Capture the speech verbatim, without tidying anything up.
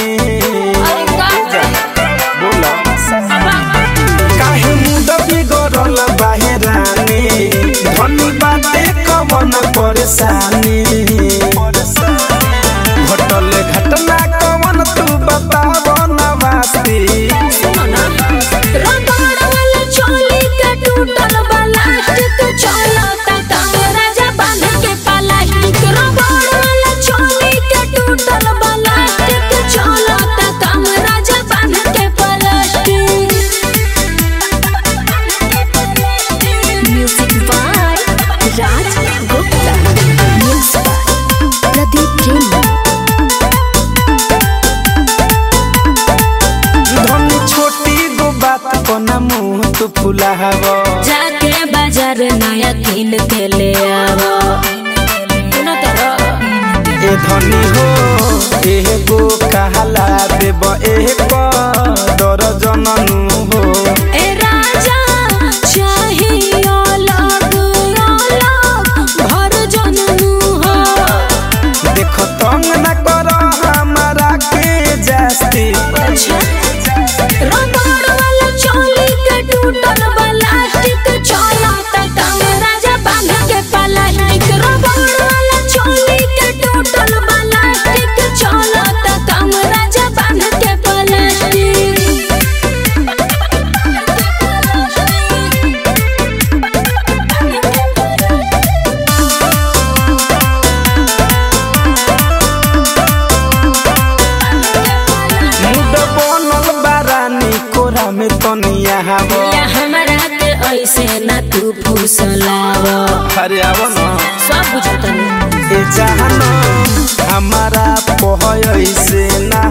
रानी बोला काहे मुंड बिगड़ल बाहे रानी धनी बाटे कवन परेशानी घटल घटना कवन तू बताव नवासी तू फुलावो जाके बाजार नया किन के ले आवो न तरो ए धनी हो एगो कहला देब एक दर्जन नु हो ए राजा चाहिए अलग अलग भर जननु हो देखो तंग न करो हमारा के जास्ती टूटल प्लास्टिक चलता काम राजा बांध के प्लास्टिक रबड़ वाला चोली के टूटल प्लास्टिक चलता काम राजा बांध के प्लास्टिक मुड बनल बारानी कोरा में तनिया हवो हमरा के ऐसे ना तू फुसलाव अरे आवो न सब बुझतन ए जहान हमारा पहय से ना